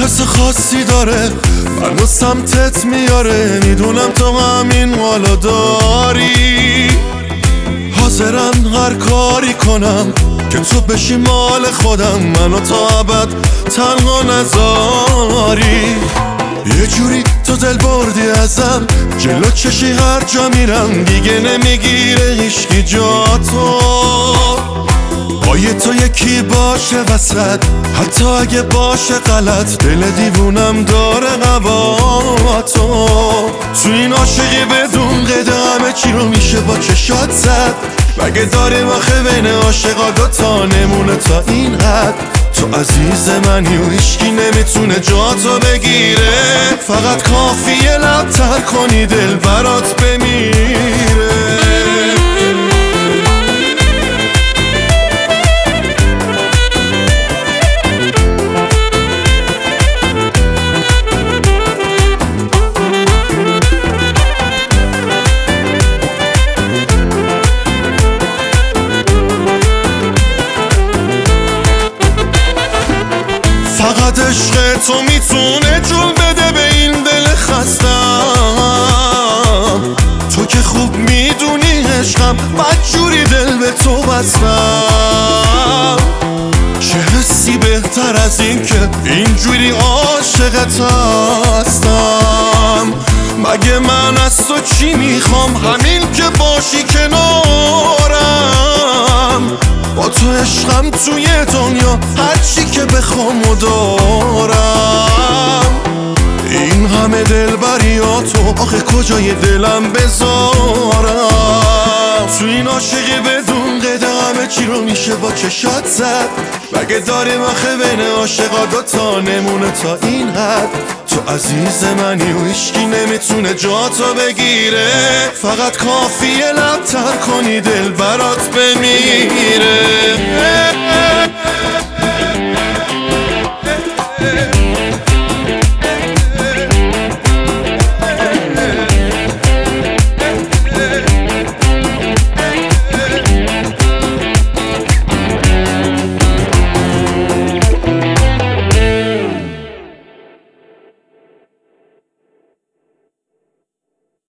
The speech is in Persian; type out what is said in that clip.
حس خاصی داره منو سمتت میاره، میدونم تو همین حالا داری. حاضرم هر کاری کنم که تو بشی مال خودم، منو تا ابد تنها نذاری. یه جوری تو دل بردی ازم، جلو چشی هر جا میرم دیگه نمیگیره هیچکی جا تو. پای تو یکی باشه وسط، حتی اگه باشه غلط، دل دیوونم داره هوا تو. تو این عاشقی بدون قید همه چی رو میشه با چشات زد، مگه داریم آخه بین عاشقا دوتا نمونه تا این حد. تو عزیز منی و هیچکی نمیتونه جاتو بگیره، فقط کافیه لب‌تر کنی دل برات بمیره. فقط عشق تو میتونه جون بده به این دل خستم، تو که خوب میدونی عشقم بدجوری دل به تو بستم. چه حسی بهتر از این که اینجوری عاشقت هستم. مگه من از تو چی میخوام، همین که باشی کنارم. با تو عشقم توی دنیا هرچی که بخوام و دارم. این همه دلبریاتو آخه کجای دلم بذارم. تو این عاشقی بدون قید همه چی رو میشه با چشات زد، مگه داریم آخه بین عاشقا دوتا نمونه تا این حد. تو عزیز منی و هیچکی نمیتونه جاتو بگیره، فقط کافیه لب‌تر کنی دل برات بمیره.